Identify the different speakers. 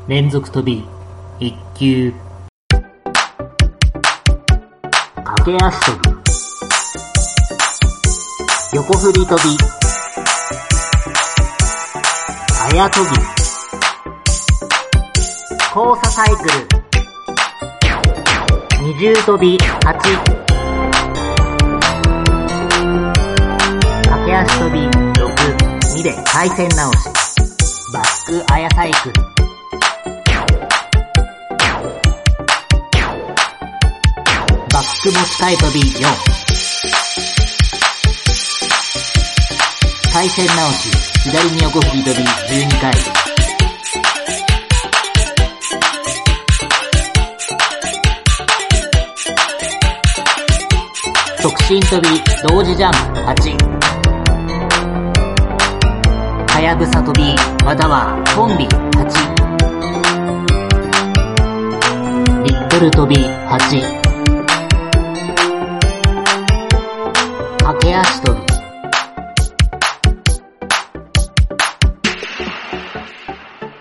Speaker 1: 連続跳び1級、駆け足跳び、横振り跳び、早跳び、交差サイクル、二重跳び8、駆け足跳び6、2で回線直し、バックアヤサイクル、バック持ち替え跳び4、回線直し、左に横振り跳び12回、側進跳び同時ジャンプ8、はやぶさ跳びまたはコンビ8、リットル跳び8、駆け足跳び